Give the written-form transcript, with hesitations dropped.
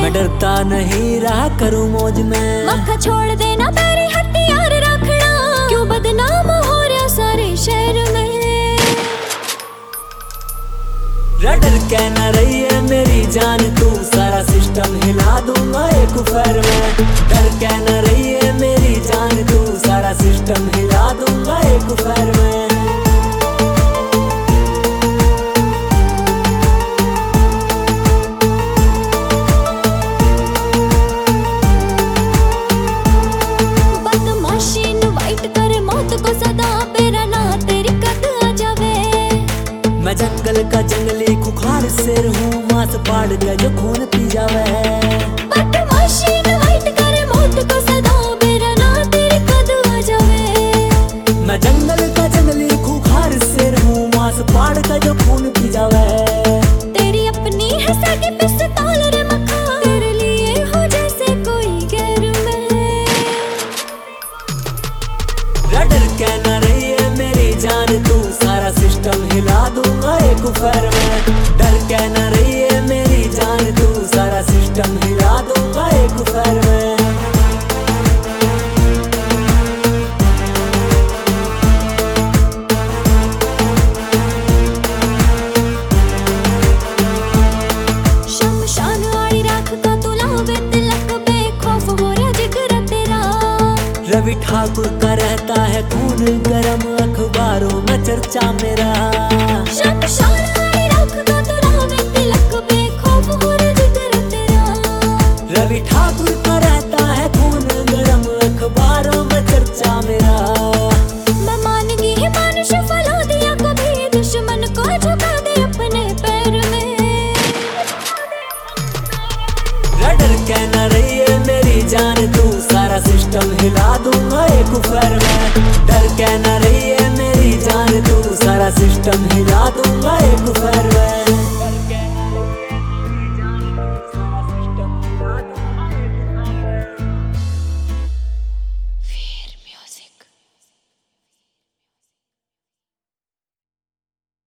मैं डरता नहीं रहा करूं मौज में। मक्खा छोड़ देना पैरी हथियार रखना, क्यों बदनाम हो रहा सारे शहर में। डर के न रही है मेरी जान तू, सारा सिस्टम हिला दूंगा एक पैर में। डर के न रही है मेरी जान तू, सारा सिस्टम हिला दूंगा एक पैर में। मैं जंगल का जंगली खुखार शेर हूँ, मांस फाड़ के जो खून पी जावे। बदमाशी न वाइट करे मौत को सदा, मेरा ना तेरे कद आ जावे। मैं जंगल का जंगली खुखार शेर हूँ, मांस फाड़ के जो खून पी जावे। तेरी अपनी है सगी पिस्तौल रे मक्खा, तेरे लिए हो जैसे कोई गैर में। डर के न रही है मेरी जान तू, सारा सिस्टम हिला दूंगा एक पैर में। डर के न रही है मेरी जान तू, सारा सिस्टम हिला दूंगा एक पैर में। शमशान आड़ी राख का तू लावे तिलक, बेखौफ हो रहा जिगर तेरा। रवि ठाकुर का रहता है खून गरम, अखबारों में चर्चा मेरा। शमशान आड़ी राख का तू लावे तिलक, बेखौफ हो रहा जिगर तेरा। रवि ठाकुर का रहता है खून गरम, अखबारों में चर्चा मेरा। मैं मान गई है मानुष फला दिया कभी, दुश्मन को झुका दे अपने पैर में। डर के न रही है मेरी जान तू, सारा सिस्टम हिला दूंगा एक पैर में। डर के न रही है मेरी जान तू, सारा सिस्टम हिला दूंगा एक पैर